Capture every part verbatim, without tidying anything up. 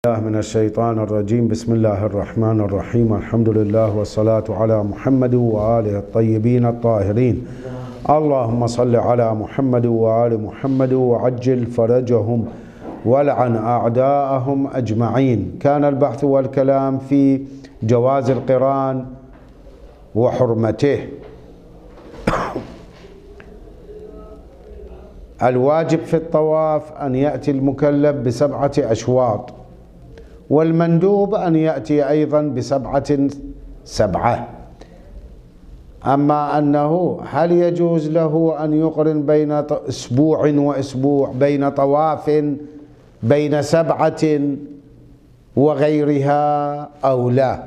الله من الشيطان الرجيم. بسم الله الرحمن الرحيم. الحمد لله والصلاة على محمد وآله الطيبين الطاهرين. اللهم صل على محمد وآل محمد وعجل فرجهم ولعن أعداءهم أجمعين. كان البحث والكلام في جواز القران وحرمته. الواجب في الطواف أن يأتي المكلف بسبعة أشواط، والمندوب أن يأتي أيضا بسبعة سبعة. أما أنه هل يجوز له أن يقرن بين أسبوع وأسبوع، بين طواف، بين سبعة وغيرها أو لا؟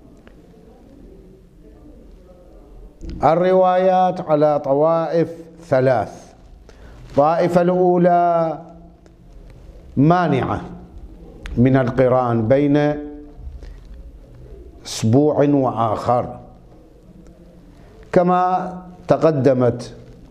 الروايات على طوائف ثلاث. الطائفة الأولى مانعة من القران بين أسبوع وآخر، كما تقدمت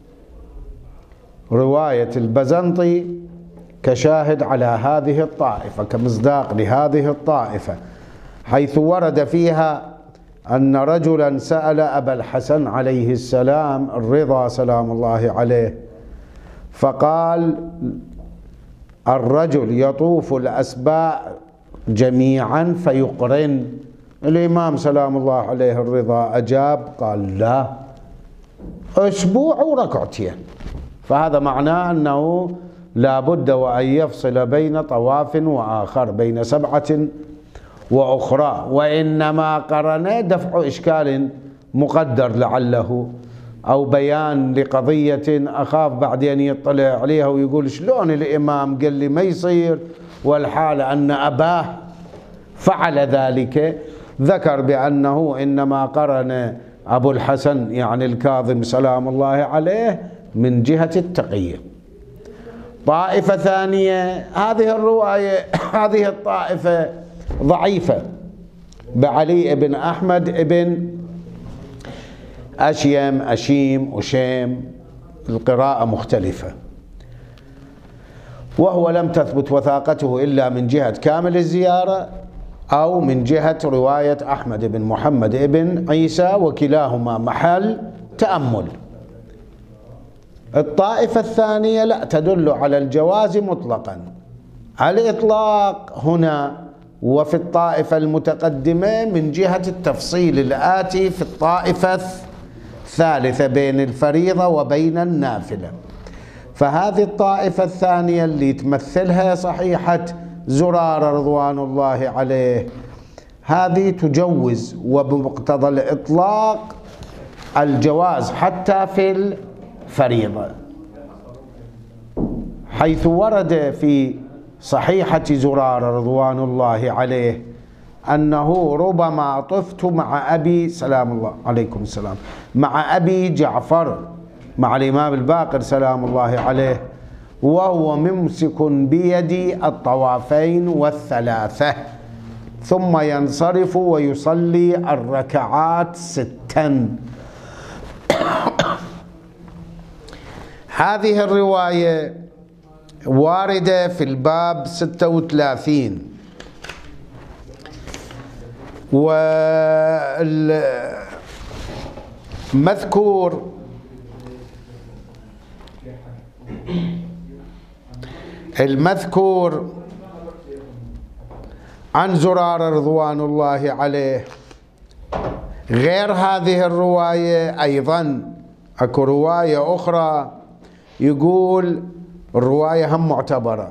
رواية البزنطي كشاهد على هذه الطائفة، كمصداق لهذه الطائفة، حيث ورد فيها أن رجلا سأل أبا الحسن عليه السلام الرضا سلام الله عليه، فقال: الرجل يطوف الأسباع جميعا فيقرن. الإمام سلام الله عليه الرضا أجاب قال: لا، أسبوع وركعتين. فهذا معناه أنه لا بد وأن يفصل بين طواف وآخر، بين سبعة وأخرى، وإنما قرن دفع إشكال مقدر لعله، أو بيان لقضية أخاف بعدين يطلع عليها ويقول شلون الإمام قال لي ما يصير والحال أن أباه فعل ذلك. ذكر بأنه إنما قرن أبو الحسن يعني الكاظم سلام الله عليه من جهة التقية. طائفة ثانية، هذه الرواية هذه الطائفة ضعيفة، بعلي بن أحمد بن أشيم أشيم أشيم، القراءة مختلفة، وهو لم تثبت وثاقته إلا من جهة كامل الزيارة أو من جهة رواية أحمد بن محمد بن عيسى، وكلاهما محل تأمل. الطائفة الثانية لا، تدل على الجواز مطلقا. الإطلاق هنا وفي الطائفة المتقدمة من جهة التفصيل الآتي في الطائفة الثالثة بين الفريضة وبين النافلة. فهذه الطائفة الثانية اللي تمثلها صحيحة زرارة رضوان الله عليه، هذه تجوز، وبمقتضى الإطلاق الجواز حتى في الفريضة، حيث ورد في صحيحة زرارة رضوان الله عليه أنه ربما طفت مع أبي سلام الله عليكم السلام مع أبي جعفر مع الإمام الباقر سلام الله عليه، وهو ممسك بيدي الطوافين والثلاثة، ثم ينصرف ويصلي الركعات ستا. هذه الرواية واردة في الباب ستة وثلاثين، والمذكور المذكور عن زرارة رضوان الله عليه غير هذه الرواية. أيضا أكو رواية أخرى يقول الرواية هم معتبرة،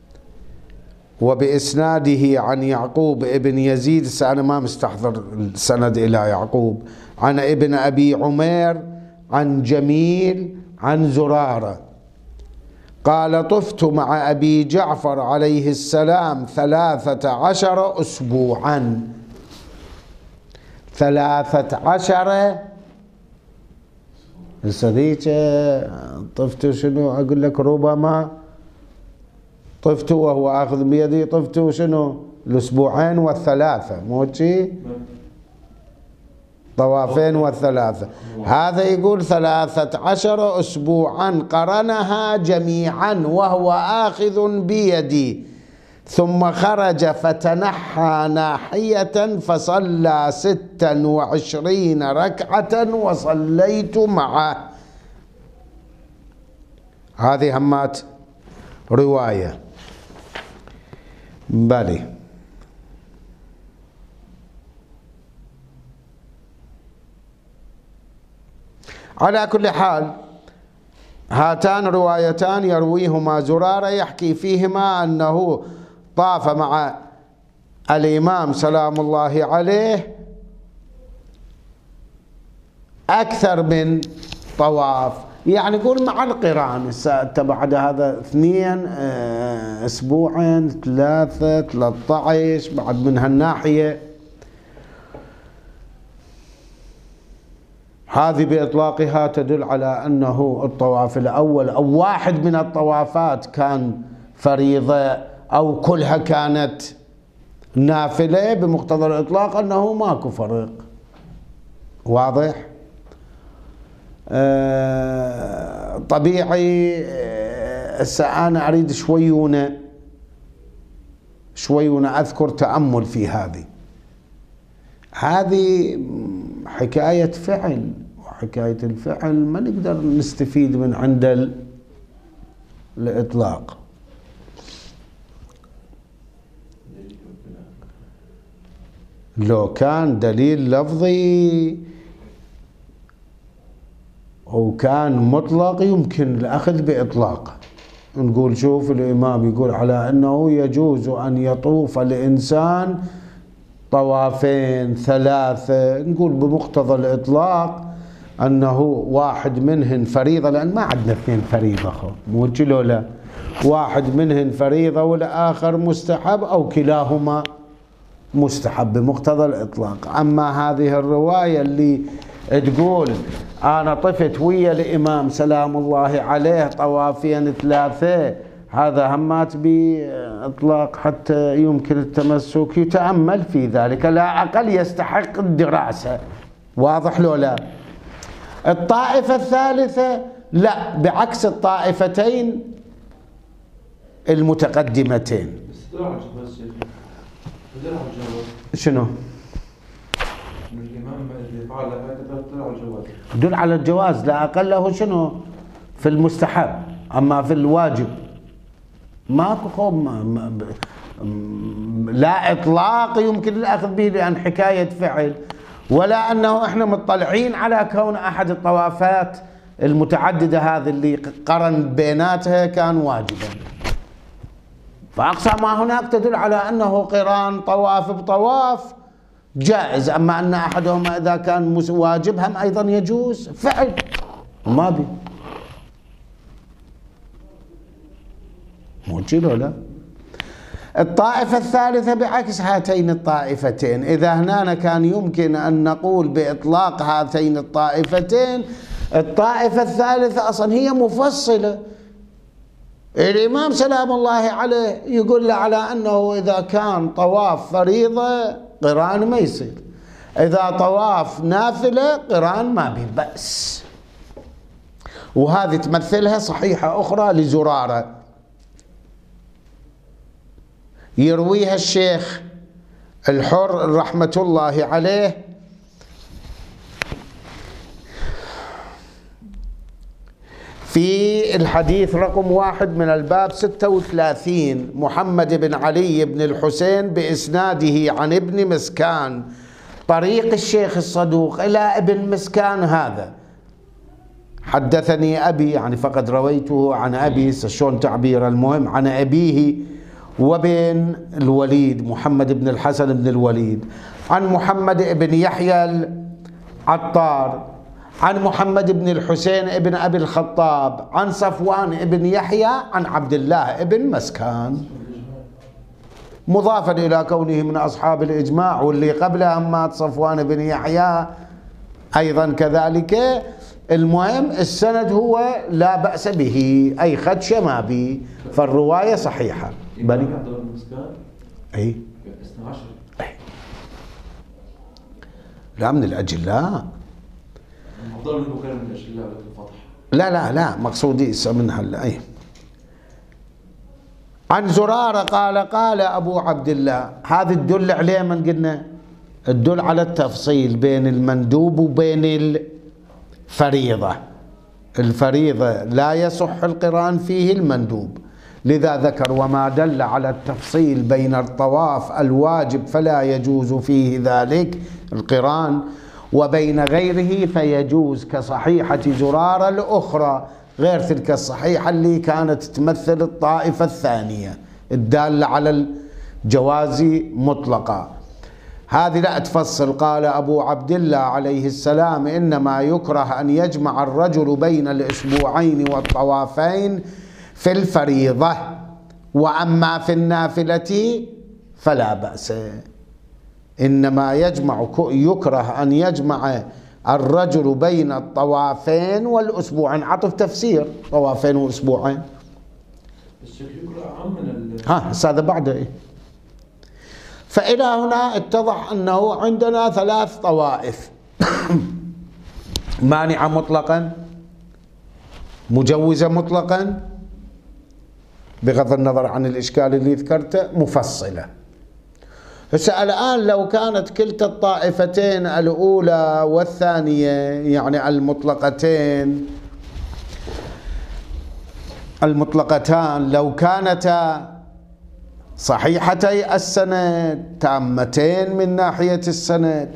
وبإسناده عن يعقوب ابن يزيد، أنا ما مستحضر السند إلى يعقوب، عن ابن أبي عمير عن جميل عن زرارة قال: طفت مع أبي جعفر عليه السلام ثلاثة عشر أسبوعا. ثلاثة عشر الصديق طفت شنو؟ أقول لك ربما طفت وهو آخذ بيدي، طفت شنو؟ الأسبوعين والثلاثة، مو شي؟ طوافين والثلاثة. هذا يقول ثلاثة عشر أسبوعا قرنها جميعا وهو آخذ بيدي، ثم خرج فتنحى ناحية فصلى ستا وعشرين ركعة وصليت معه. هذه همات رواية. بلي على كل حال هاتان روايتان يرويهما زرارة يحكي فيهما أنه طاف مع الإمام سلام الله عليه أكثر من طواف، يعني يقول مع القران. بعد هذا اثنين أسبوعين ثلاثة ثلاثة عشر بعد من هالناحية. هذه بإطلاقها تدل على أنه الطواف الأول أو واحد من الطوافات كان فريضة أو كلها كانت نافلة. بمقتضى الإطلاق أنه ماكو فرق. واضح؟ آه طبيعي. هسه أنا أريد شويونة شويونة أذكر تأمل في هذه هذه حكاية فعل، وحكاية الفعل ما نقدر نستفيد من عند الإطلاق. لو كان دليل لفظي وكان مطلق يمكن الأخذ بإطلاقه. نقول شوف الإمام يقول على أنه يجوز أن يطوف الإنسان طوافين ثلاثة، نقول بمقتضى الإطلاق أنه واحد منهن فريضة، لأن ما عندنا اثنين فريضة خو مو كيلو، لا واحد منهن فريضة والآخر مستحب أو كلاهما مستحب بمقتضى الإطلاق. أما هذه الرواية اللي تقول أنا طفت ويا الإمام سلام الله عليه طوافين ثلاثة، هذا همات بإطلاق حتى يمكن التمسك، يتأمل في ذلك، لا أقل يستحق الدراسة. واضح لو لا؟ الطائفة الثالثة لا، بعكس الطائفتين المتقدمتين. شنو؟ دل على الجواز لا أقل له شنو؟ في المستحب. أما في الواجب ماكو خوف، لا إطلاق يمكن الأخذ به لأن حكاية فعل، ولا أنه إحنا مطلعين على كون أحد الطوافات المتعددة هذه اللي قرن بيناتها كان واجبا. فأقصى ما هناك تدل على أنه قران طواف بطواف جائز. أما أن أحدهما إذا كان واجب هم أيضا يجوز فعل ما بي مو كيلو. لا، الطائفة الثالثة بعكس هاتين الطائفتين. إذا هنا كان يمكن أن نقول بإطلاق هاتين الطائفتين، الطائفة الثالثة أصلا هي مفصلة. الإمام سلام الله عليه يقول له على أنه إذا كان طواف فريضة قران ما يصير، إذا طواف نافلة قران ما به بأس. وهذه تمثلها صحيحة أخرى لزرارة يرويها الشيخ الحر رحمة الله عليه في الحديث رقم واحد من الباب ستة وثلاثين، محمد بن علي بن الحسين بإسناده عن ابن مسكان، طريق الشيخ الصدوق إلى ابن مسكان هذا. حدثني أبي، يعني فقد رويته عن أبي، شلون تعبير، المهم عن أبيه وبن الوليد محمد بن الحسن بن الوليد، عن محمد بن يحيى العطار، عن محمد بن الحسين بن أبي الخطاب، عن صفوان بن يحيى، عن عبد الله بن مسكان، مضافا إلى كونه من أصحاب الإجماع. واللي قبله مات صفوان بن يحيى أيضا كذلك. المهم السند هو لا بأس به، أي خدشة ما به، فالرواية صحيحة. بني أي لا من الأجلاء، لا لا لا مقصودي من هلا. أي عن زرارة قال قال أبو عبد الله. هذا الدل عليه من قلنا الدل على التفصيل بين المندوب وبين الفريضة. الفريضة لا يصح القران فيه المندوب، لذا ذكر وما دل على التفصيل بين الطواف الواجب فلا يجوز فيه ذلك القران، وبين غيره فيجوز، كصحيحة زرارة الأخرى غير تلك الصحيحة اللي كانت تمثل الطائفة الثانية الدالة على الجواز مطلقا. هذه لا تفصل. قال أبو عبد الله عليه السلام: إنما يكره أن يجمع الرجل بين الأسبوعين والطوافين في الفريضة، وأما في النافلة فلا بأس. إنما يجمع يكره أن يجمع الرجل بين الطوافين والأسبوعين. عطف تفسير طوافين وأسبوعين. الشيخ يكره عام من ها هذا بعده إيه؟ فإلى هنا اتضح أنه عندنا ثلاث طوائف: مانعة مطلقا، مجوزة مطلقا بغض النظر عن الإشكال اللي ذكرته، مفصلة. هسه الآن لو كانت كلتا الطائفتين الأولى والثانية يعني المطلقتين المطلقتان لو كانتا صحيحتي السند تامتين من ناحية السند،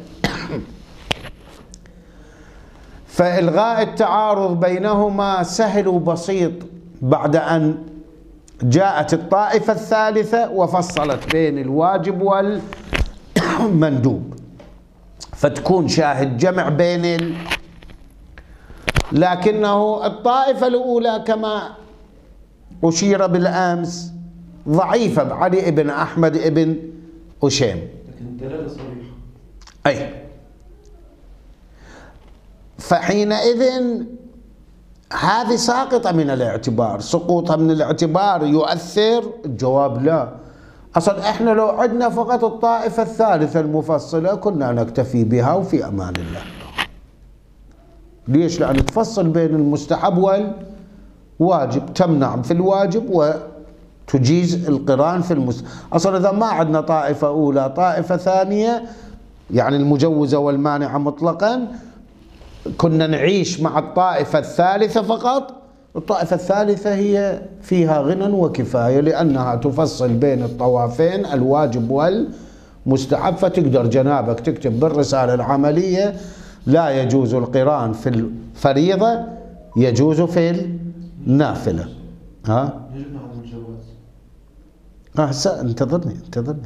فإلغاء التعارض بينهما سهل وبسيط بعد أن جاءت الطائفة الثالثة وفصلت بين الواجب والمندوب، فتكون شاهد جمع بين ال... لكنه الطائفة الأولى كما أشير بالأمس ضعيفة بعلي ابن أحمد ابن أشيم، لكن دلالة صريحة. أي فحينئذ هذه ساقطة من الاعتبار. سقوطها من الاعتبار يؤثر؟ الجواب لا. أصلا إحنا لو عدنا فقط الطائفة الثالثة المفصلة كنا نكتفي بها وفي أمان الله. ليش؟ لأن تفصل بين المستحب والواجب، تمنع في الواجب وتجيز القران في المستحب. أصلا إذا ما عندنا طائفة أولى طائفة ثانية يعني المجوزة والمانعة مطلقا، كنا نعيش مع الطائفة الثالثة فقط. الطائفة الثالثة هي فيها غنى وكفاية، لأنها تفصل بين الطوافين الواجب والمستحب، فتقدر جنابك تكتب بالرسالة العملية: لا يجوز القران في الفريضة، يجوز في النافلة. ها؟ يجب عدم الجواز. ها هسه انتظرني انتظرني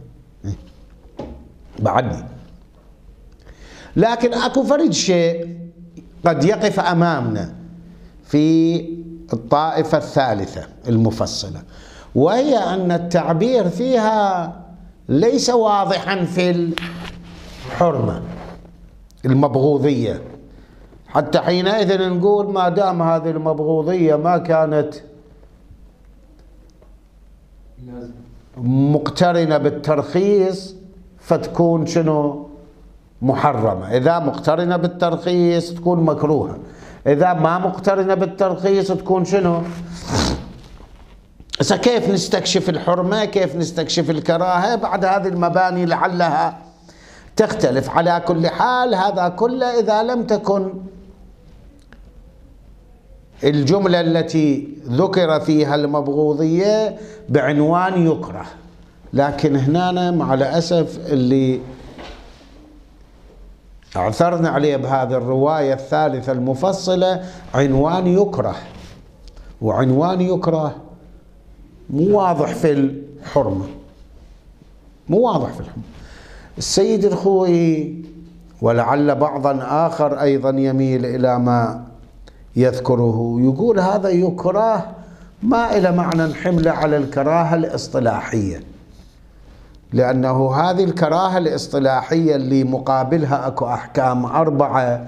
بعدني. لكن اكو فرد شيء قد يقف أمامنا في الطائفة الثالثة المفصلة، وهي أن التعبير فيها ليس واضحا في الحرمة المبغوضية، حتى حينئذ نقول ما دام هذه المبغوضية ما كانت مقترنة بالترخيص فتكون شنو؟ محرمة. إذا مقترنة بالترخيص تكون مكروهة، إذا ما مقترنة بالترخيص تكون شنو؟ إذا كيف نستكشف الحرمة؟ كيف نستكشف الكراهة؟ بعد هذه المباني لعلها تختلف. على كل حال هذا كله إذا لم تكن الجملة التي ذكر فيها المبغوضية بعنوان يكره. لكن هنا مع الأسف اللي اعثرنا عليه بهذه الرواية الثالثة المفصلة عنوان يكره، وعنوان يكره مو واضح في الحرمة، مو واضح في الحرمة. السيد الخوئي ولعل بعضا آخر أيضا يميل إلى ما يذكره، يقول هذا يكره ما إلى معنى حمله على الكراهة الاصطلاحية، لأنه هذه الكراهة الاصطلاحية اللي مقابلها أكو أحكام أربعة: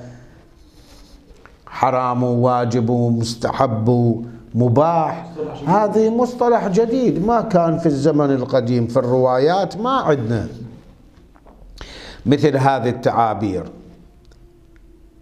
حرام وواجب ومستحب ومباح. هذه مصطلح جديد ما كان في الزمن القديم، في الروايات ما عندنا مثل هذه التعابير،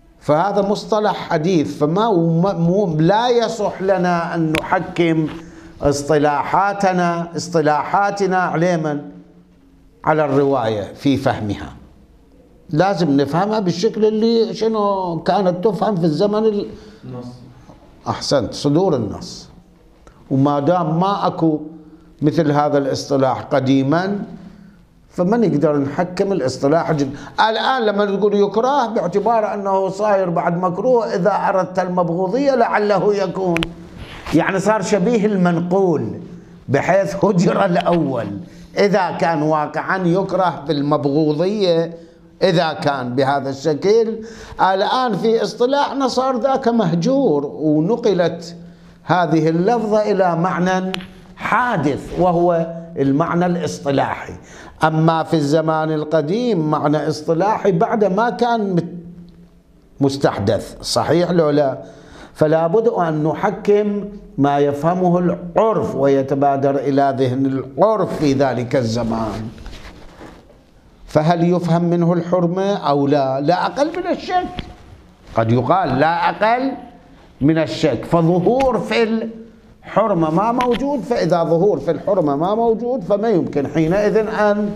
فهذا مصطلح حديث، فما لا يصح لنا أن نحكم اصطلاحاتنا اصطلاحاتنا على من؟ على الرواية في فهمها. لازم نفهمها بالشكل اللي شنو كانت تفهم في الزمن ال... النص. أحسنت، صدور النص. وما دام ما أكو مثل هذا الاصطلاح قديما فما نقدر نحكم الاصطلاح جد. الآن لما تقول يكره باعتبار أنه صاير بعد مكروه، إذا أردت المبغوضية لعله يكون، يعني صار شبيه المنقول بحيث هجر الأول. إذا كان واقعا يكره بالمبغوضية، إذا كان بهذا الشكل، الآن في اصطلاحنا صار ذاك مهجور، ونقلت هذه اللفظة إلى معنى حادث وهو المعنى الاصطلاحي. أما في الزمان القديم معنى اصطلاحي بعد ما كان مستحدث، صحيح لو لا؟ فلا بد أن نحكم ما يفهمه العرف ويتبادر إلى ذهن العرف في ذلك الزمان. فهل يفهم منه الحرمة أو لا؟ لا أقل من الشك، قد يقال لا أقل من الشك. فظهور في الحرمة ما موجود، فإذا ظهور في الحرمة ما موجود فما يمكن حينئذ أن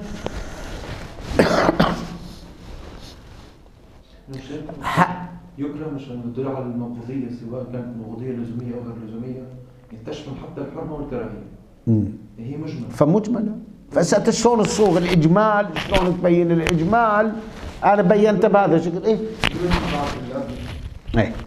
يكره مشان يدل على المبغوضية، سواء كانت مبغوضية لزومية أو غير لزومية، تشمل حتى الحرمة والكراهية. هي مجملة، فمجملة. فسأت شلون الصوغ الإجمال، شلون تبين الإجمال؟ أنا بينت بهذا الشكل. إيه؟ إيه؟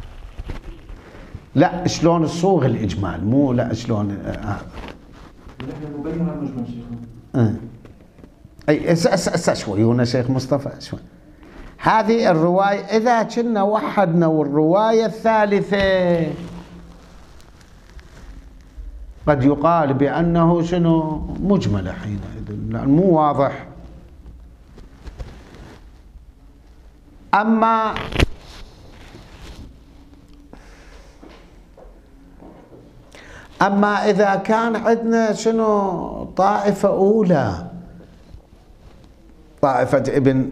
لا، شلون الصوغ الإجمال، مو لا شلون هذا. آه. نحن نبين على المجمل شيخنا. آه. أي اس اس اس شوي هنا شيخ مصطفى شوي. هذه الرواية إذا كنا وحدنا، والرواية الثالثة قد يقال بأنه شنو مجملة حينئذ، لأن مو واضح. أما أما إذا كان عندنا شنو طائفة أولى، طائفة ابن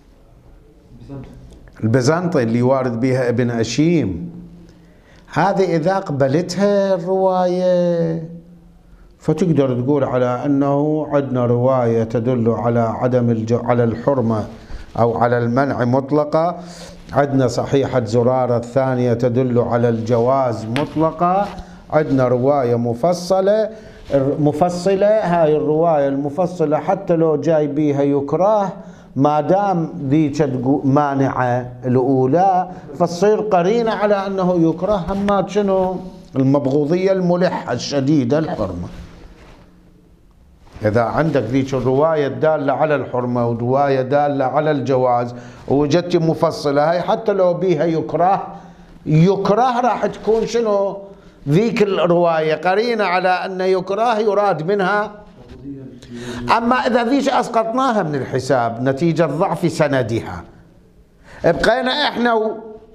البيزنطي اللي وارد بها ابن أشيم، هذه إذا قبلتها الرواية فتقدر تقول على أنه عندنا رواية تدل على عدم الج... على الحرمة أو على المنع مطلقة، عندنا صحيحة زرارة الثانية تدل على الجواز مطلقة، عندنا رواية مفصلة مفصلة. هاي الرواية المفصلة حتى لو جاي بيها يكره، ما دام ذيك مانعة الأولى فتصير قرينة على أنه يكره همات شنو المبغوضية الملحة الشديدة الحرمة. إذا عندك ذيك الرواية الدالة على الحرمة ورواية دالة على الجواز ووجدت مفصلة، هاي حتى لو بيها يكره يكره راح تكون شنو ذيك الرواية قرينة على أن يكره يراد منها. أما إذا ذيك أسقطناها من الحساب نتيجة ضعف سندها، بقينا إحنا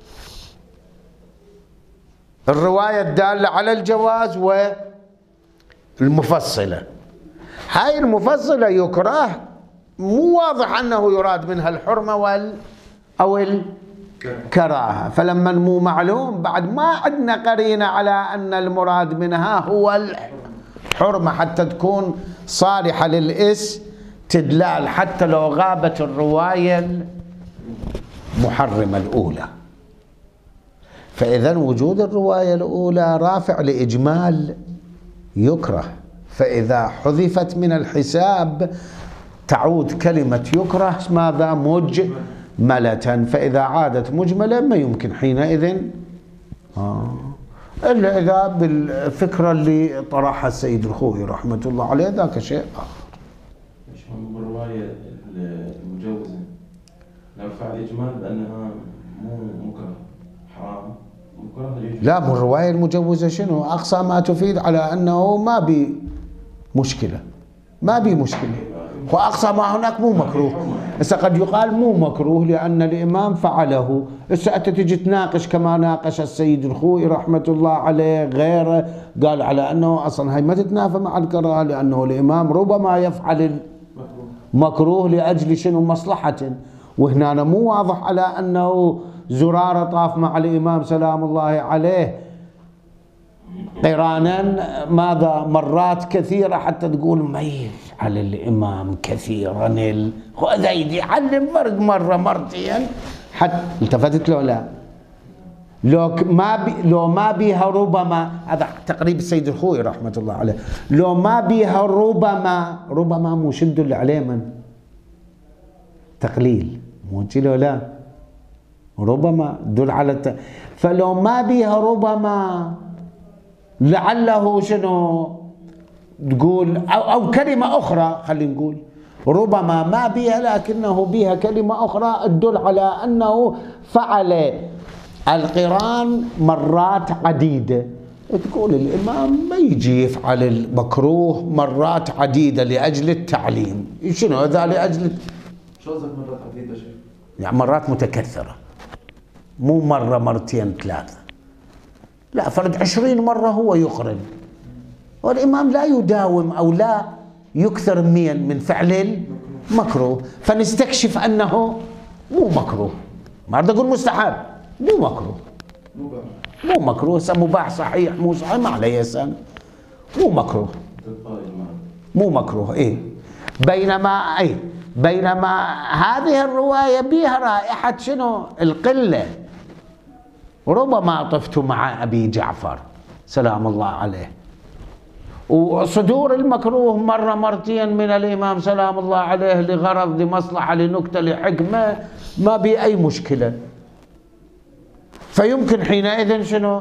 الرواية الدالة على الجواز والمفصلة. هاي المفصلة يكره مو واضح أنه يراد منها الحرمة وال أو الكراهة، فلما مو معلوم بعد ما عندنا قرينة على أن المراد منها هو الحرمة حتى تكون صالحة للاستدلال، حتى لو غابت الرواية المحرمة الأولى. فإذا وجود الرواية الأولى رافع لإجمال يكره، فإذا حذفت من الحساب تعود كلمة يكره ماذا مجملة، فإذا عادت مجملة ما يمكن حينئذ آه. إلا إذا بالفكرة اللي طرحها السيد الخوئي رحمة الله عليه ذاك شيء آخر. بالرواية المجوزة نرفع الإجمال بأنها مو مكره حرام مكره. لا، مو الرواية المجوزة شنو أقصى ما تفيد على أنه ما بي مشكلة، ما بي مشكلة، وأقصى ما هناك مو مكروه. هسه قد يقال مو مكروه لأن الإمام فعله. هسه أنت تجي تناقش كما ناقش السيد الخوئي رحمة الله عليه غيره، قال على أنه أصلا هي ما تتنافى مع الكراهة، لأنه الإمام ربما يفعل المكروه لأجل شنو مصلحة، وهنا مو واضح على أنه زرارة طاف مع الإمام سلام الله عليه قرانا ماذا مرات كثيرة حتى تقول ما يفعل الإمام كثيرا الخذيد يعلم فرد مرة مرتين حتى التفتت له لا لو ما بي لو ما بيها ربما هذا تقريب السيد الخوي رحمة الله عليه لو ما بيها ربما ربما مو شد اللي عليه من تقليل مو له لا ربما دل على الت... فلو ما بيها ربما لعله شنو تقول أو, أو كلمة أخرى خلينا نقول ربما ما بيها لكنه بيها كلمة أخرى تدل على أنه فعل القران مرات عديدة. تقول الإمام ما يجي يفعل المكروه مرات عديدة لأجل التعليم. شنو هذا لأجل شو قصدك مرات عديدة شيخ؟ يعني مرات متكثرة مو مرة مرتين ثلاثة لا فرد عشرين مرة هو يقرن والإمام لا يداوم أو لا يكثر من من فعل المكروه فنستكشف أنه مو مكروه ما أريد أقول مستحب مو مكروه مو مكروه مباح صحيح مو صحيح ما عليه يسأل مو مكروه مو مكروه إيه بينما أي بينما هذه الرواية بها رائحة شنو القلة. ربما طفت مع أبي جعفر سلام الله عليه وصدور المكروه مرة مرتين من الإمام سلام الله عليه لغرض لمصلحة لنكتة لحكمة ما بي أي مشكلة فيمكن حينئذ شنو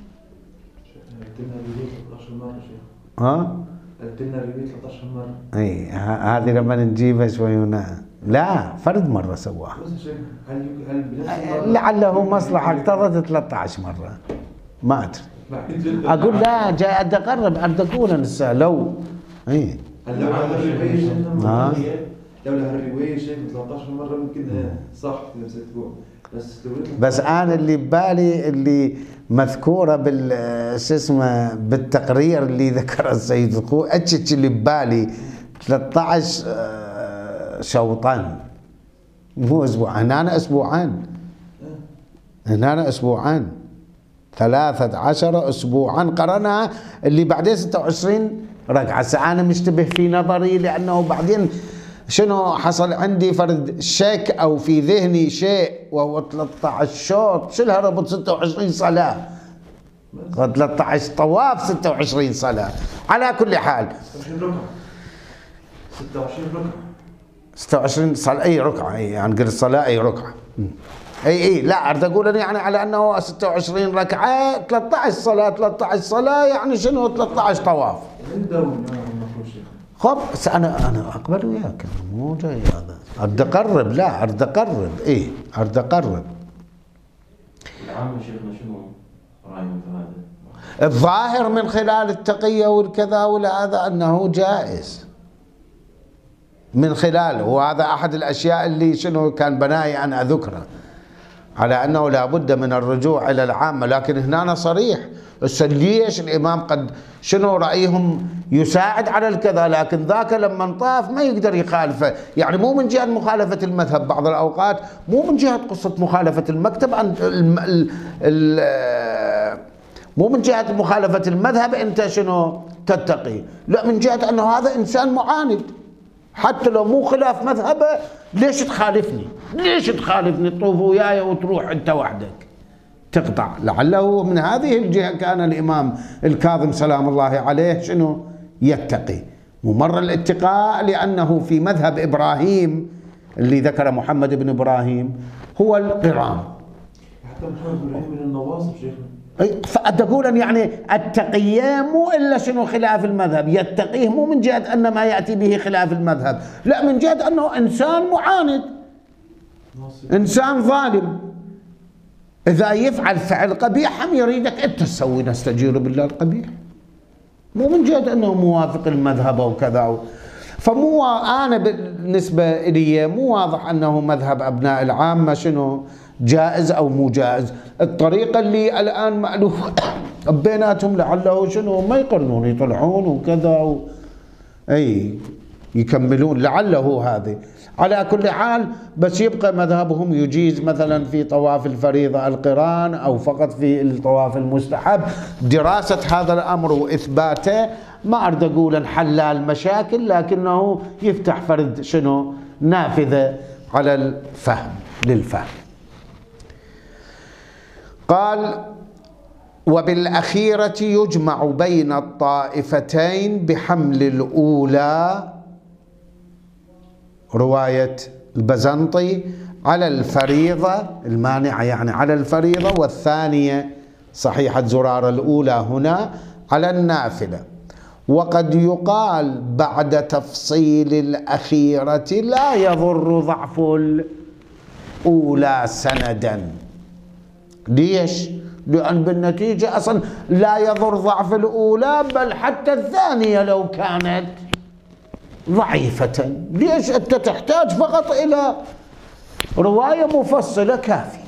ها قلتلنا الرواية ثلاثة عشر مرة اي هذه لما نجيبها شوي هنا لا فرد مرة سواها هل هل بنفس لعله مصلحة اقتضت ثلاثة عشر مرة ما ادري اقول لا جاي ادي اقرب ادي اقول انا لو اي لو هالرواية ها لو هالرواية شيخ ثلاثة عشر مرة ممكن صح في نفس الاسبوع بس بس انا اللي ببالي اللي مذكوره بال شو اسمه بالتقرير اللي ذكره السيد الخوي اتش اللي ببالي ثلاثة عشر شوطا مو اسبوعين هنا اسبوعين هنا اسبوعين ثلاثة عشر اسبوعا قرنها اللي بعدين ستة وعشرين ركعه. انا مشتبه في نظري لانه بعدين شنو حصل عندي فرد شك او في ذهني شيء وهو ثلاثة عشر شوط شو لها ربط ستة وعشرين صلاه ثلاثة عشر طواف ستة وعشرين صلاه. على كل حال ستة وعشرين ركعه ستة وعشرين صلاه اي ركعه اي يعني قلت الصلاه اي ركعه اي اي لا اريد اقول يعني على انه ستة وعشرين ركعه ثلاثة عشر صلاه ثلاثة عشر صلاه يعني شنو ثلاثة عشر طواف. خب انا انا اقبل وياك مو جاي هذا اريد اقرب لا اريد اقرب ايه اريد اقرب. العامة شيخنا شنو رايهم في هذا؟ الظاهر من خلال التقية والكذا والهذا انه جائز من خلاله وهذا احد الاشياء اللي شنو كان بناي ان اذكره على انه لابد من الرجوع الى العامة. لكن هنا صريح ليش الامام قد شنو رايهم يساعد على الكذا لكن ذاك لما طاف ما يقدر يخالفه يعني مو من جهه مخالفه المذهب بعض الاوقات مو من جهه قصه مخالفه المكتب عن ال ال ال مو من جهه مخالفه المذهب انت شنو تتقي لا من جهه انه هذا انسان معاند حتى لو مو خلاف مذهبه ليش تخالفني ليش تخالفني طوف وياي وتروح انت وحدك تقطع. لعله من هذه الجهة كان الإمام الكاظم سلام الله عليه شنو يتقي ممر الاتقاء لأنه في مذهب إبراهيم اللي ذكر محمد بن إبراهيم هو القران حتى محمد بن إبراهيم من النواصب شيخنا فأتقول أن يعني التقية مو إلا شنو خلاف المذهب يتقيه مو من جهة أن ما يأتي به خلاف المذهب لا من جهة أنه إنسان معاند إنسان ظالم إذا يفعل فعل قبيح هم يريدك أنت تسوي نستجير بالله القبيح مو من جهة أنه موافق المذهب أو كذا. فمو أنا بالنسبة لي مو واضح أنه مذهب أبناء العامة شنو جائز أو مو جائز. الطريقة اللي الآن مألوفة بيناتهم لعله شنو ما يقرنون يطلعون وكذا و... أي يكملون لعله هذه على كل حال بس يبقى مذهبهم يجيز مثلا في طواف الفريضة القران أو فقط في الطواف المستحب. دراسة هذا الأمر وإثباته ما أريد أقول انحل المشاكل، لكنه يفتح فرد شنو نافذة على الفهم للفهم. قال: وبالأخيرة يجمع بين الطائفتين بحمل الأولى رواية البزنطي على الفريضة المانعة، يعني على الفريضة، والثانية صحيحة زرارة الأولى هنا على النافلة. وقد يقال بعد تفصيل الأخيرة لا يضر ضعف الأولى سندا. ليش؟ لأن بالنتيجة أصلا لا يضر ضعف الأولى، بل حتى الثانية لو كانت ضعيفة. ليش أنت تحتاج فقط إلى رواية مفصلة كافية.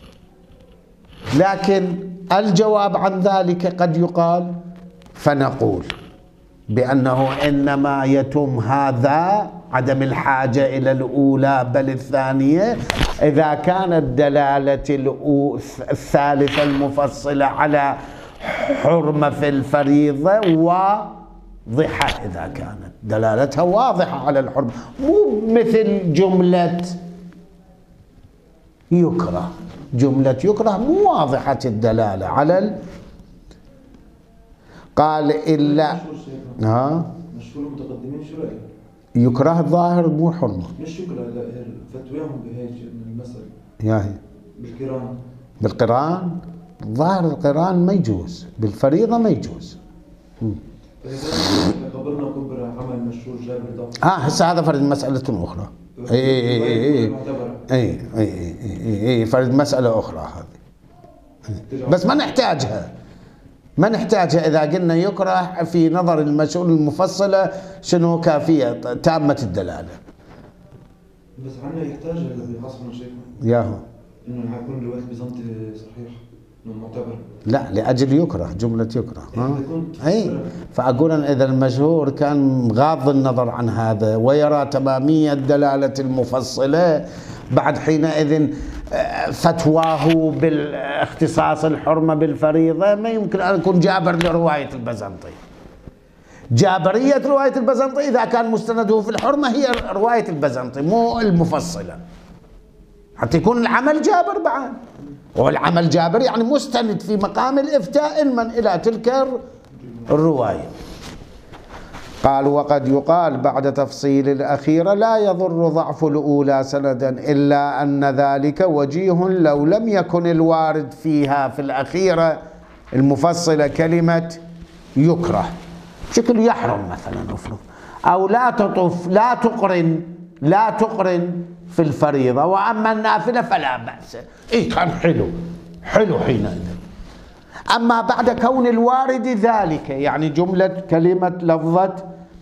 لكن الجواب عن ذلك قد يقال، فنقول بأنه إنما يتم هذا عدم الحاجة إلى الأولى بل الثانية إذا كانت دلالة الثالثة المفصلة على حرمة في الفريضة واضحة، إذا كانت دلالتها واضحة على الحرمة، مو مثل جملة يكره. جملة يكره مو واضحة الدلالة على ال... قال إلا ها مشهور المتقدمين شو رأيك؟ يكره الظاهر مو حرمة. مش يكره، لا فتويهم بهيك من المسألة. ياهي بالقران بالقران ظاهر القران ما يجوز، بالفريضة ما يجوز. قبلنا كبر عمل مشهور جابر ضبط. اه هسه هذا فرد مسألة أخرى. اي اي اي اي اي اي اي اي فرد مسألة أخرى هذه، بس ما نحتاجها ما نحتاجها إذا قلنا يكره في نظر المشهور المفصلة شنو كافية تامة الدلالة. بس عنا يحتاج اللي بيحصلنا شيء ياهو إنه حيكون رواية بيزنطي صحيح إنه معتبر. لا لأجل يكره، جملة يكره. ها أي فأقول أن إذا المشهور كان غاض النظر عن هذا ويرى تمامية دلالة المفصلة، بعد حينئذ فتواه بالاختصاص الحرمة بالفريضة ما يمكن أن يكون جابر لرواية البزنطي. جابرية رواية البزنطي إذا كان مستنده في الحرمة هي رواية البزنطي مو المفصلة، حتى يكون العمل جابر بعد، والعمل جابر يعني مستند في مقام الإفتاء علما إلى تلك الرواية. قال: وقد يقال بعد تفصيل الأخيرة لا يضر ضعف الأولى سندا، إلا أن ذلك وجيه لو لم يكن الوارد فيها في الأخيرة المفصلة كلمة يكره، شكل يحرم مثلا أفرض، أو لا تطف لا تقرن لا تقرن في الفريضة، وأما النافلة فلا بأس. إيه كان حلو حلو حينئذ. أما بعد كون الوارد ذلك يعني جملة كلمة لفظة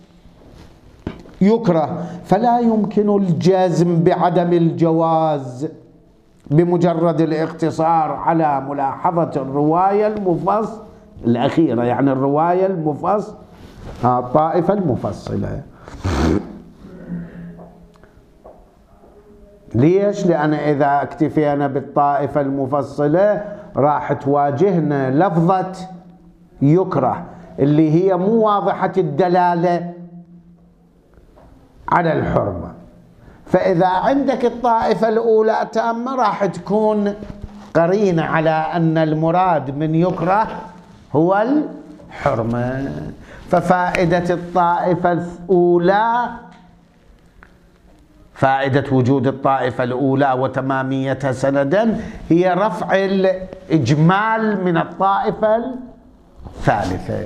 يكره، فلا يمكن الجزم بعدم الجواز بمجرد الاقتصار على ملاحظة الرواية المفصلة الأخيرة، يعني الرواية المفصلة الطائفة المفصلة. ليش؟ لأن إذا اكتفينا بالطائفة المفصلة راح تواجهنا لفظة يكره اللي هي مو واضحة الدلالة على الحرمة، فإذا عندك الطائفة الأولى تامة راح تكون قرينة على أن المراد من يكره هو الحرمة. ففائدة الطائفة الأولى، فائدة وجود الطائفة الأولى وتماميتها سندا هي رفع الإجمال من الطائفة الثالثة.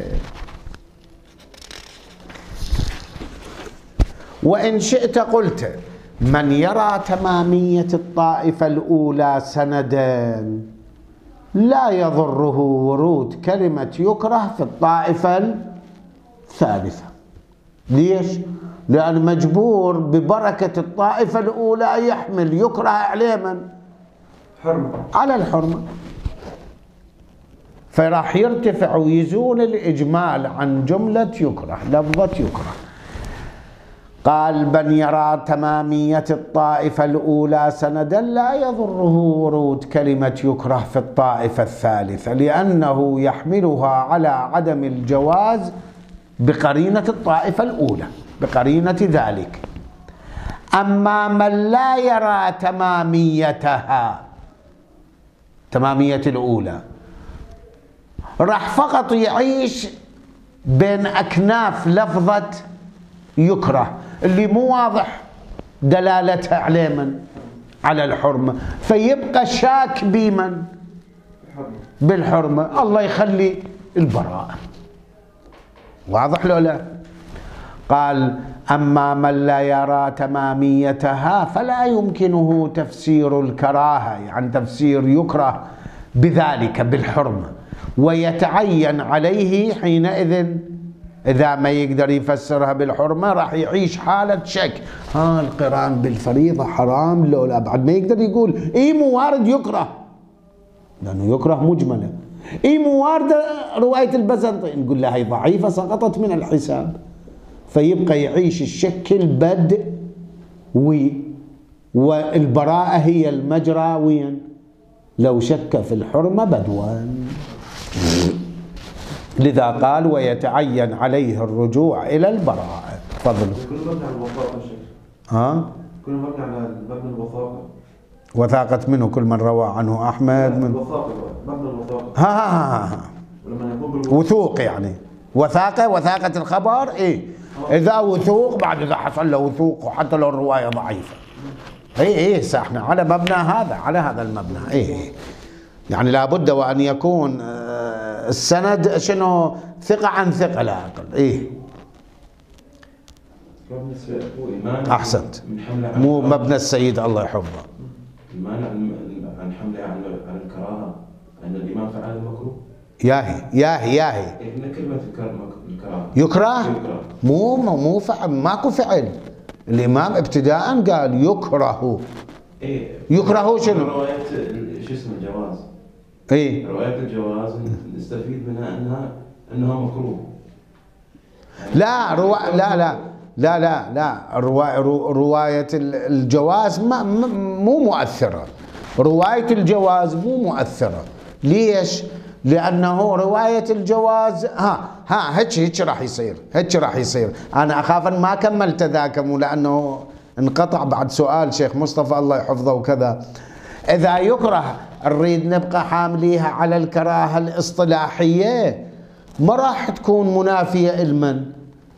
وإن شئت قلت من يرى تمامية الطائفة الأولى سندا لا يضره ورود كلمة يكره في الطائفة الثالثة. ليش؟ لأن مجبور ببركة الطائفة الأولى يحمل يكره عليه من؟ حرمة. على الحرمة، فراح يرتفع ويزول الإجمال عن جملة يكره، لفظة يكره. قال: من يرى تمامية الطائفة الأولى سندا لا يضره ورود كلمة يكره في الطائفة الثالثة، لأنه يحملها على عدم الجواز بقرينة الطائفة الأولى، بقرينة ذلك. أما من لا يرى تماميتها، تمامية الأولى، راح فقط يعيش بين أكناف لفظة يكره اللي مو واضح دلالتها على من؟ على الحرمة، فيبقى شاك بمن؟ بالحرمة. الله يخلي البراءة. واضح لو لا؟ قال: أما من لا يرى تماميتها فلا يمكنه تفسير الكراهة، يعني تفسير يكره بذلك بالحرمة، ويتعين عليه حينئذ إذا ما يقدر يفسرها بالحرمة راح يعيش حالة شك، ها القران بالفريضة حرام لو لا، بعد ما يقدر يقول إيه مو وارد يكره، لأنه يكره مجملة. إيه مو وارد رواية البزنطي، نقول لها هي ضعيفة سقطت من الحساب، فيبقى يعيش الشك البدء والبراءة هي المجرى وين؟ لو شك في الحرمة بدوا. لذا قال: ويتعين عليه الرجوع إلى البراءة. تفضلوا. كل مبني على الوثاقة شيخ. ها؟ كل مبني على مبنى الوثاقة. وثاقة منه كل من روى عنه أحمد من الوثاقة، مبنى الوثاقة. ها ها ها ها ولما يكون بالوثاقة وثوق، يعني وثاقة، وثاقة الخبر إيه؟ إذا وثوق، بعد إذا حصل له وثوق وحتى لو الرواية ضعيفة. إيه إيه احنا على مبنى هذا، على هذا المبنى. إيه يعني لابد وأن يكون السند شنو؟ ثقة عن ثقة لا أقل. إيه أحسنت، مو مبنى السيد الله يحفظه. المانع عن حمله على الكراهة أن الإمام فعل المكروه. ياهي ياهي ياهي إن كلمة الكراهة يكره، مو مو فعل، ماكو فعل. الإمام ابتداء قال يكره. إيه يكره شنو؟ رواية شو اسمه الجواز. إيه رواية الجواز نستفيد منها أنها أنها مكروه. لا روا... لا لا لا لا لا الروا... رواية الجواز ما مو مؤثرة. رواية الجواز مو مؤثرة. ليش؟ لأنه رواية الجواز ها ها هيك هيك راح يصير، هيك راح يصير. أنا أخاف أن ما كملت ذاك، لأنه انقطع بعد سؤال شيخ مصطفى الله يحفظه وكذا. إذا يكره نريد نبقى حامليها على الكراهة الاصطلاحية، ما راح تكون منافية إلمن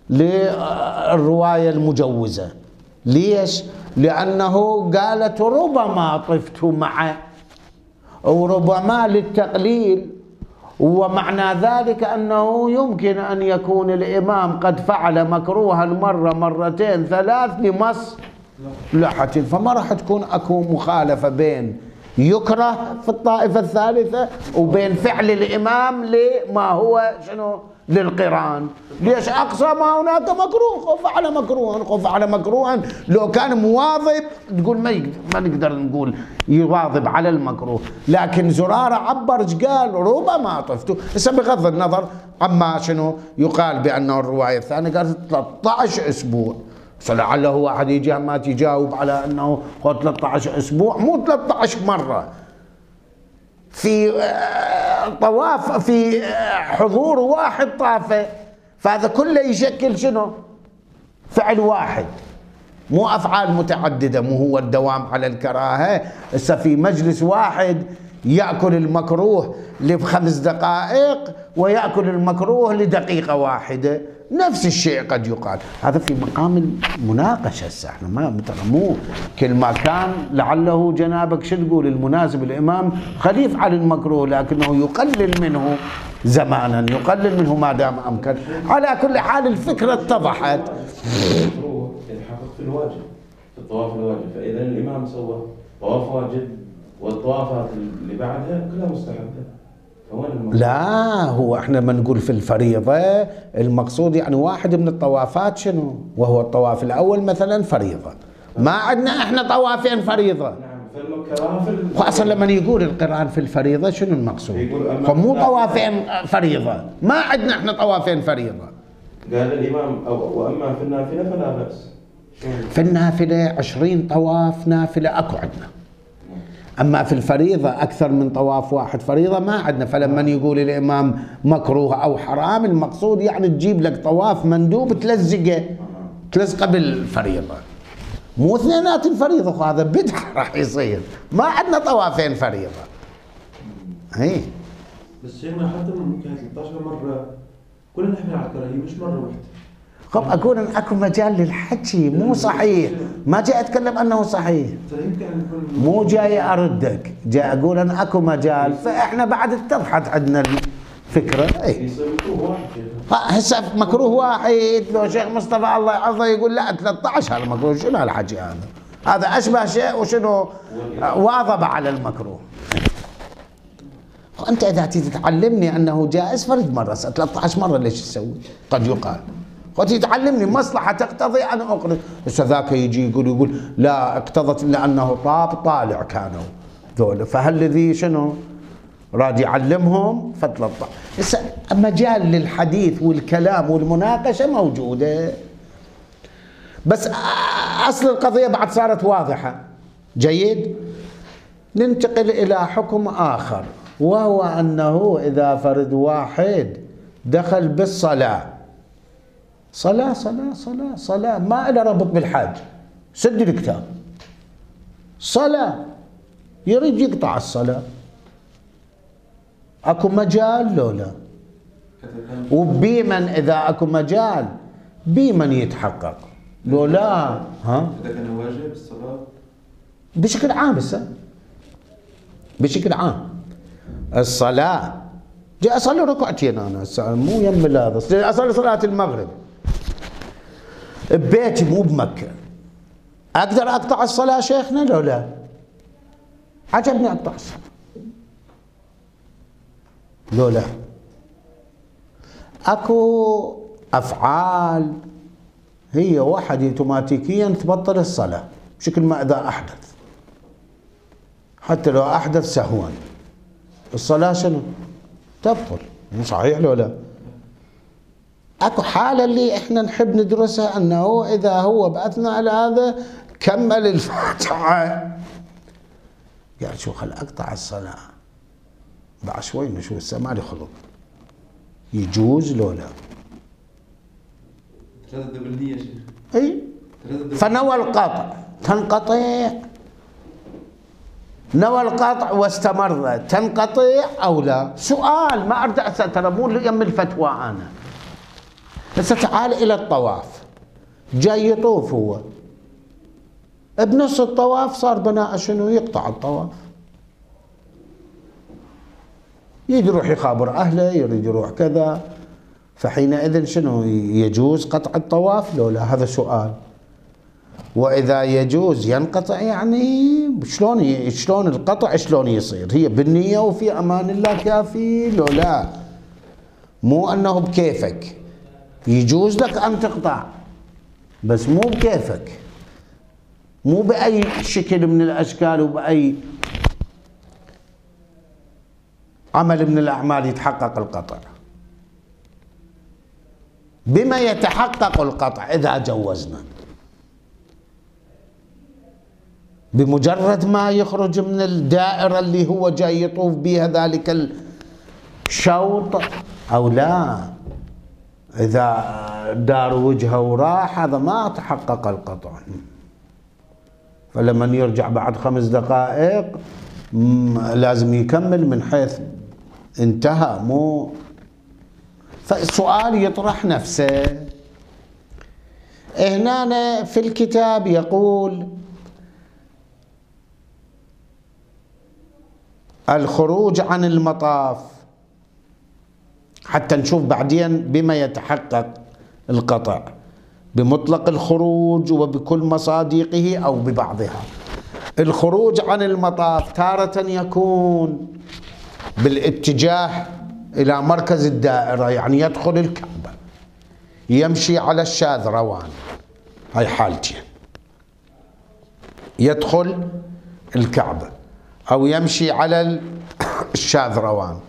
للرواية المجوزة. ليش؟ لأنه قالت ربما طفت معه، وربما للتقليل، ومعنى ذلك أنه يمكن أن يكون الإمام قد فعل مكروها مرة مرتين ثلاث لمصلحة، فما راح تكون أكو مخالفة بين يكره في الطائفة الثالثة وبين فعل الإمام لما هو شنو؟ للقران. ليش؟ أقصى ما هناك مكروه وفعل مكروها وفعل مكروها. لو كان مواظب تقول ما يقدر، ما نقدر نقول يواظب على المكروه، لكن زرارة عبر قال ربما طفته. هسه بغض النظر عما شنو يقال بأنه الرواية الثانية قالت ثلاثة عشر أسبوع، فلعله واحد يجي ما يجاوب على أنه هو ثلاثة عشر أسبوع، مو ثلاثة عشر مرة في طواف، في حضور واحد طافه، فهذا كله يشكل شنو؟ فعل واحد، مو أفعال متعددة. مو هو الدوام على الكراهة هسه في مجلس واحد يأكل المكروه لخمس دقائق ويأكل المكروه لدقيقة واحدة، نفس الشيء قد يقال. هذا في مقام المناقشة. هسه احنا ما مو كل ما كان لعله جنابك شو تقول المناسب الإمام خليف على المكروه، لكنه يقلل منه زمانا، يقلل منه ما دام أمكن. على كل حال الفكرة اتضحت. المكروه يتحقق في الواجب، في الطواف الواجب، فإذا الإمام سوى طواف واجب والطوافات اللي بعدها كلها مستحبة. لا هو احنا ما نقول في الفريضة المقصود يعني واحد من الطوافات شنو؟ وهو الطواف الأول مثلا فريضة. ما عندنا احنا طوافين فريضة. خاصة لما يقول القرآن في الفريضة شنو المقصود؟ فمو طوافين فريضة، ما عندنا احنا طوافين فريضة. قال الإمام أو وأما في النافلة فلا بأس. في النافلة عشرين طواف نافلة أكو عندنا، أما في الفريضة أكثر من طواف واحد فريضة ما عندنا. فلما يقول الإمام مكروه أو حرام المقصود يعني تجيب لك طواف مندوب تلزقه تلزقه بالفريضة، مو اثنينات الفريضة، هذا بدعة راح يصير. ما عندنا طوافين فريضة. هي بس شيخنا حتى ممكن ثلاثة عشر مرة كلنا نحمل على الكراهية مش مرة واحدة. خب أقول إن أكو مجال للحكي مو صحيح، ما جاي أتكلم أنه صحيح، مو جاي أردك، جاي أقول أن أكو مجال. فإحنا بعد اتضحت عندنا الفكرة. أي هسه مكروه واحد لو شيخ مصطفى الله يحفظه يقول لا ثلاثة عشر هذا مكروه، شنو هالحكي هذا؟ هذا أشبه شيء وشنو واظب على المكروه. وأنت إذا تتعلمني أنه جائز فرد مرة، ثلاثة عشر مرة ليش تسوي؟ قد يقال وتي تعلمني مصلحة تقتضي أن أقرأ. هسه ذاك يجي يقول يقول لا اقتضت إلا أنه طاب طالع كانوا ذول، فهالذي شنو راد يعلمهم فتلطع. هسه مجال للحديث والكلام والمناقشة موجودة، بس أصل القضية بعد صارت واضحة. جيد، ننتقل إلى حكم آخر، وهو أنه إذا فرد واحد دخل بالصلاة، صلاة صلاة صلاة صلاة ما إلى ربط بالحاج، سد الكتاب، صلاة يريد يقطع الصلاة، أكو مجال لو لا؟ وبيمن إذا أكو مجال بيمن يتحقق لو لا؟ ها؟ إذا كان واجب الصلاة بشكل عام. هسه بشكل عام الصلاة جاي أصلي ركعتين أنا هسه مو يم هذا، جاي أصلي صلاة المغرب ببيتي مو بمكة، أقدر أقطع الصلاة شيخنا لو لا؟ عجبني أقطع الصلاة لو لا؟ أكو أفعال هي واحد اوتوماتيكيا تبطل الصلاة بشكل ما إذا أحدث، حتى لو أحدث سهوا الصلاة شنو؟ تبطل، مو صحيح لو لا؟ اكو حالة اللي احنا نحب ندرسها انه اذا هو باثناء هذا كمل الفاتحة قال شو خل اقطع الصلاة بعد شوي نشوف هسه مالي خلق، يجوز لو لا؟ تردد بالنية يا شيخ. اي فنوى القطع تنقطع، نوى القطع واستمر تنقطع او لا؟ سؤال ما ارجع ترى مو يم الفتوى انا. هسه تعال الى الطواف، جاي يطوف هو بنص الطواف صار بناء شنو؟ يقطع الطواف، يريد يروح يخابر اهله، يريد يروح كذا، فحينئذ شنو يجوز قطع الطواف لو لا؟ هذا سؤال. واذا يجوز ينقطع يعني شلون شلون القطع شلون يصير؟ هي بالنية وفي امان الله كافي لو لا؟ مو انه بكيفك، يجوز لك ان تقطع بس مو بكيفك، مو باي شكل من الاشكال وباي عمل من الاعمال يتحقق القطع. بما يتحقق القطع اذا جوزنا؟ بمجرد ما يخرج من الدائرة اللي هو جاي يطوف بها ذلك الشوط أو لا؟ إذا دار وجهه وراح هذا ما تحقق القطع، فلما يرجع بعد خمس دقائق لازم يكمل من حيث انتهى. مو فالسؤال يطرح نفسه. هنا في الكتاب يقول الخروج عن المطاف، حتى نشوف بعدين بما يتحقق القطع، بمطلق الخروج وبكل مصادقه أو ببعضها. الخروج عن المطاف تارة يكون بالاتجاه إلى مركز الدائرة، يعني يدخل الكعبة يمشي على الشاذروان، هاي حالتين، يدخل الكعبة أو يمشي على الشاذروان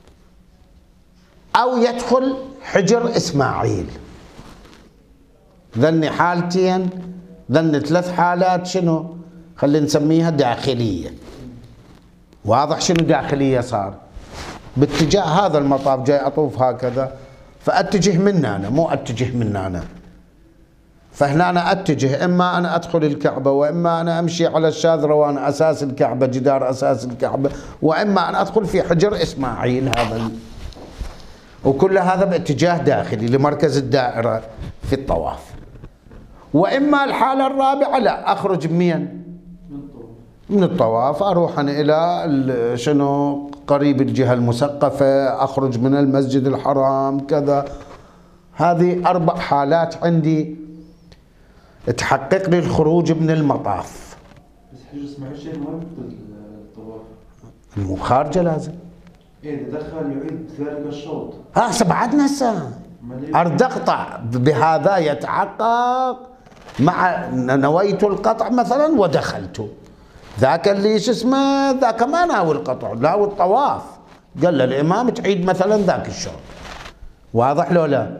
أو يدخل حجر إسماعيل. ذني حالتين، ذني ثلاث حالات شنو؟ خلينا نسميها داخلية. واضح شنو داخلية صار؟ باتجاه هذا المطاف جاي أطوف هكذا، فأتجه من هنا مو أتجه من هنا. فهنا أنا أتجه، إما أنا أدخل الكعبة، وإما أنا أمشي على الشاذروان أساس الكعبة، جدار أساس الكعبة، وإما أنا أدخل في حجر إسماعيل. هذا وكل هذا باتجاه داخلي لمركز الدائرة في الطواف. وإما الحالة الرابعة لا، أخرج منين؟ من الطواف، أروح أنا إلى شنو قريب الجهة المسقفة، أخرج من المسجد الحرام كذا. هذه أربع حالات عندي تحقق لي الخروج من المطاف. بس حجر اسماعيل شيء مهم في الطواف. مو خارجه لازم. ايه اذا دخل يعيد ذلك الشوط. هسه بعدنا هسه ارد اقطع، بهذا يتحقق مع نويت القطع مثلا ودخلت. ذاك اللي شو اسمه ذاك ما ناوي القطع، ناوي الطواف، قال له الامام تعيد مثلا ذاك الشوط. واضح لو لا؟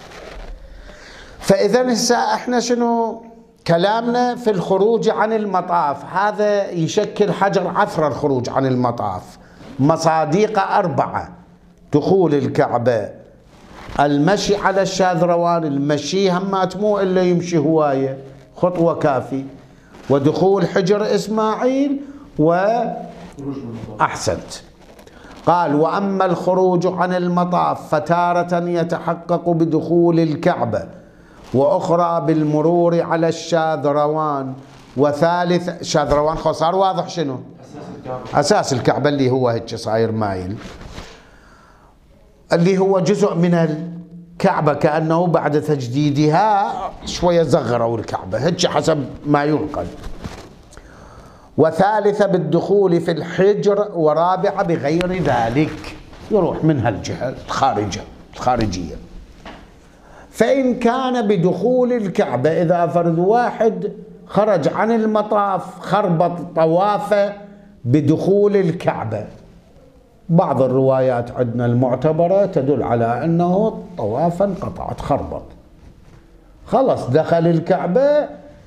فاذا هسه احنا شنو كلامنا في الخروج عن المطاف؟ هذا يشكل حجر عثرة الخروج عن المطاف. مصاديق أربعة: دخول الكعبة، المشي على الشاذروان، المشي همات مو إلا يمشي هواية، خطوة كافي، ودخول حجر إسماعيل، و أحسنت. قال: وأما الخروج عن المطاف فتارة يتحقق بدخول الكعبة، وأخرى بالمرور على الشاذروان، وثالث شاذروان خو صار واضح شنو؟ أساس الكعبة. أساس الكعبة اللي هو هيك صاير مايل، اللي هو جزء من الكعبة، كأنه بعد تجديدها شوية زغروا الكعبة هيك حسب ما ينقل. وثالثة بالدخول في الحجر، ورابعة بغير ذلك، يروح من هالجهة الخارجة الخارجية. فإن كان بدخول الكعبة، إذا فرد واحد خرج عن المطاف خربط طوافه بدخول الكعبة، بعض الروايات عندنا المعتبرة تدل على أنه طوافا انقطعت، خربط خلص دخل الكعبة،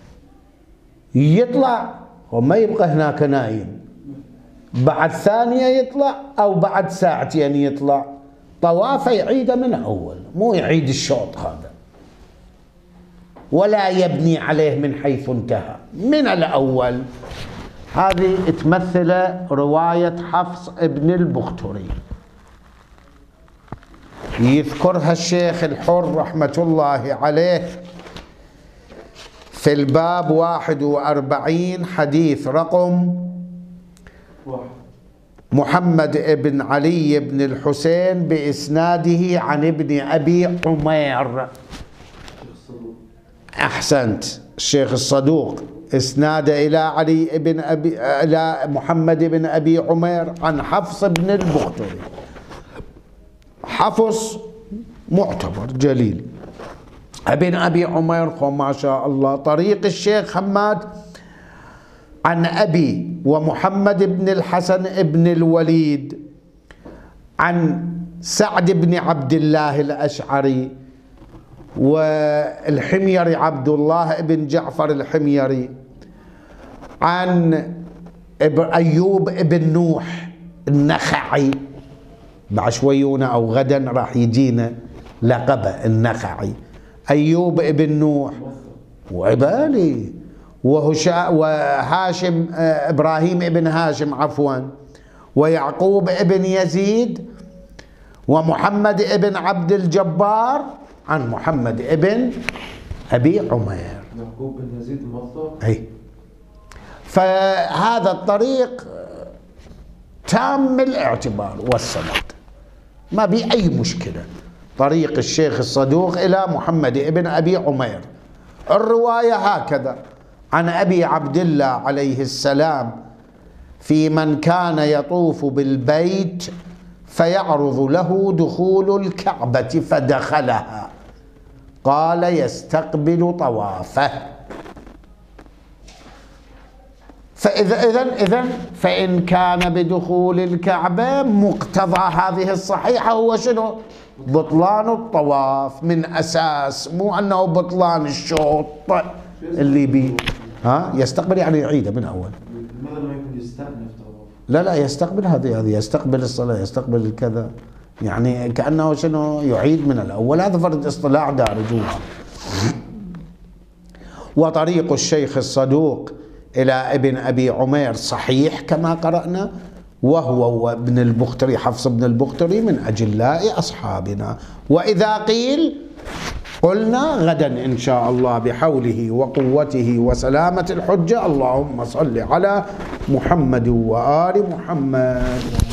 يطلع وما يبقى هناك نايم، بعد ثانية يطلع أو بعد ساعتين يطلع، طوافه يعيده من أول، مو يعيد الشوط هذا، ولا يبني عليه من حيث انتهى من الأول. هذه تمثل رواية حفص ابن البختري، يذكرها الشيخ الحر رحمة الله عليه في الباب واحد وأربعين، حديث رقم واحد، محمد ابن علي بن الحسين بإسناده عن ابن أبي عمير. أحسنت، الشيخ الصدوق إسناد إلى علي بن أبي إلى محمد بن أبي عمير عن حفص بن البختري. حفص معتبر جليل ابن أبي عمير، ما شاء الله. طريق الشيخ حماد عن أبي ومحمد بن الحسن بن الوليد عن سعد بن عبد الله الأشعري، والحميري عبد الله بن جعفر الحميري، عن أيوب بن نوح النخعي، بعد شويونا أو غدا راح يجينا لقبه النخعي، أيوب بن نوح وعبالي، وهشا وهاشم إبراهيم بن هاشم عفوا، ويعقوب بن يزيد، ومحمد بن عبد الجبار عن محمد ابن أبي عمير. يعقوب بن يزيد الموثق. أي، فهذا الطريق تام الاعتبار والسند، ما بي أي مشكلة. طريق الشيخ الصدوق إلى محمد ابن أبي عمير، الرواية هكذا: عن أبي عبد الله عليه السلام في من كان يطوف بالبيت فيعرض له دخول الكعبة فدخلها، قال: يستقبل طوافه. فإذا إذن إذن فإن كان بدخول الكعبة مقتضى هذه الصحيحة هو شنو؟ بطلان الطواف من أساس، مو أنه بطلان الشوط اللي بي ها يستقبل يعني يعيده من أول. لماذا ما يكون يستأنف طواف؟ لا لا يستقبل هذه هذه يستقبل الصلاة يستقبل الكذا، يعني كأنه شنو يعيد من الأول. هذا فرد اصطلاح دارجوها. وطريق الشيخ الصدوق إلى ابن أبي عمير صحيح كما قرأنا، وهو ابن البختري حفص بن البختري من أجلاء أصحابنا. وإذا قيل قلنا غدا إن شاء الله بحوله وقوته وسلامة الحجة. اللهم صل على محمد وآل محمد.